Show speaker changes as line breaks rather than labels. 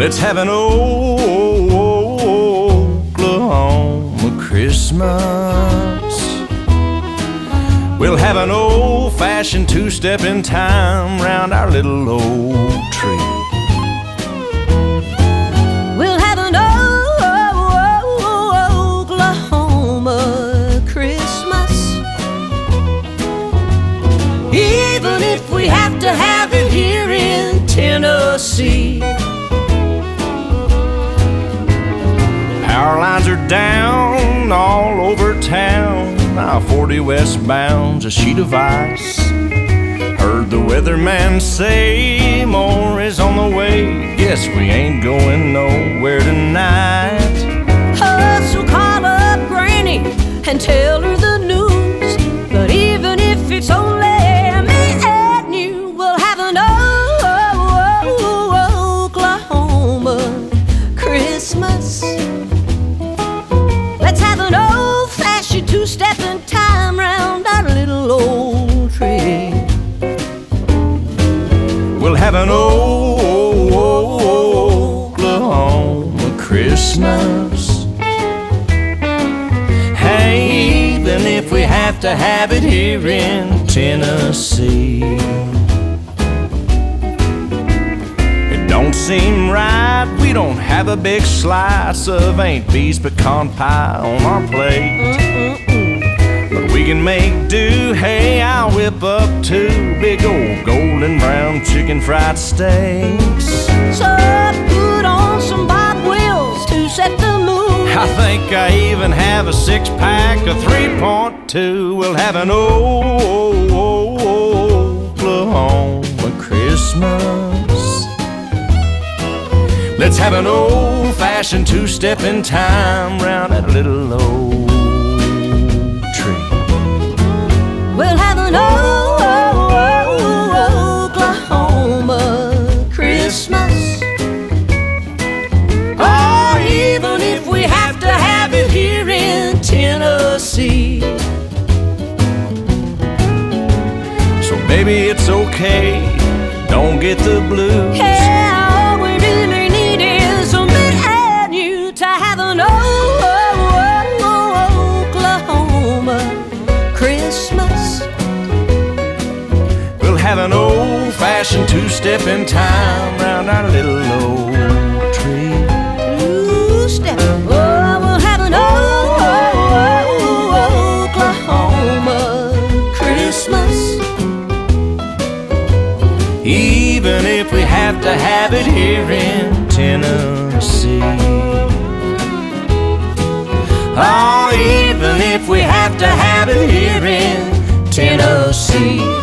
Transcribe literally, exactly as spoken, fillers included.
Let's have an Oklahoma Christmas. We'll have an old-fashioned two-step in time round our little old tree.
We'll have an Oklahoma Christmas, even if we have to have it here in Tennessee.
Power lines are down all over town. I forty westbound's a sheet of ice. Heard the weatherman say more is on the way. Guess we ain't going nowhere tonight.
Oh, so call up Granny and tell her the news. But even if it's only me and you, we'll have an Oklahoma Christmas. Let's have an old-fashioned two-step in time round our little old tree.
We'll have an Oklahoma Christmas. Hey, even if we have to have it here in Tennessee. It don't seem right we don't have a big slice of Aunt Bee's pecan pie on our plate. But we can make do. Hey, I'll whip up two big old golden brown chicken fried steaks.
So put on some Bob Wills to set the mood.
I think I even have a six-pack of three point two. We'll have an Oklahoma Christmas. Let's have an old-fashioned two-step in time round that little old tree.
We'll have an Oklahoma Christmas.
Or even if we have to have it here in Tennessee. So baby, it's okay, don't get the blues.
Yeah, all we really need is a me and you to have an Oklahoma Christmas.
We'll have an old-fashioned two-step in time round our little old tree.
Two-step. Oh, we'll have an Oklahoma Christmas.
Even if we have to have it here in Tennessee. Oh, even if we have to have it here in Tennessee.